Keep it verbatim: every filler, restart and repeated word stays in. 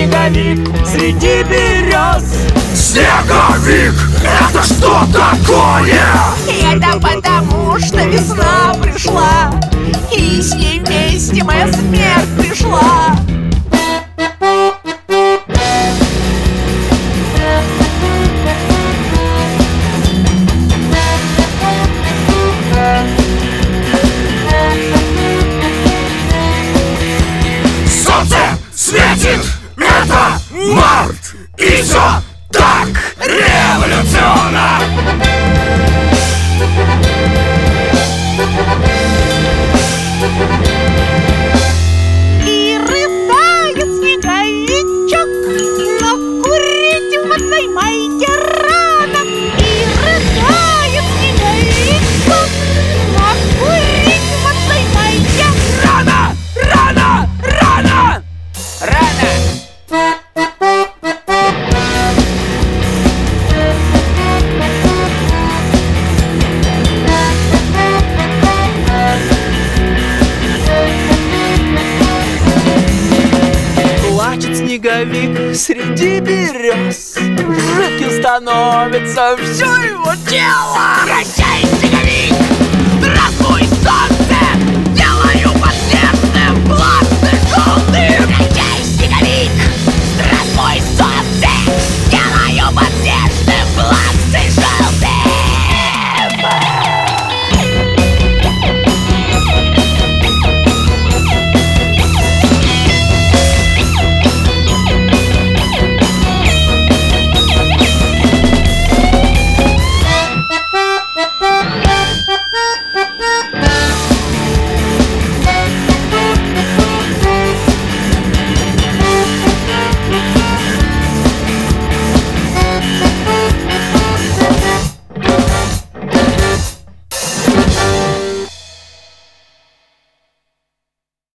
снеговик среди берез. Снеговик, это что такое? Это потому, что весна пришла, и с ней вместе моя смерть пришла. Солнце светит, это март, и все так революционно. И рыдает снеговичок, но курить в одной майке рано. И рыдает снеговичок, но курить в одной майке рано, рано, рано, рано. Плачет снеговик среди берез, жидким становится все его тело.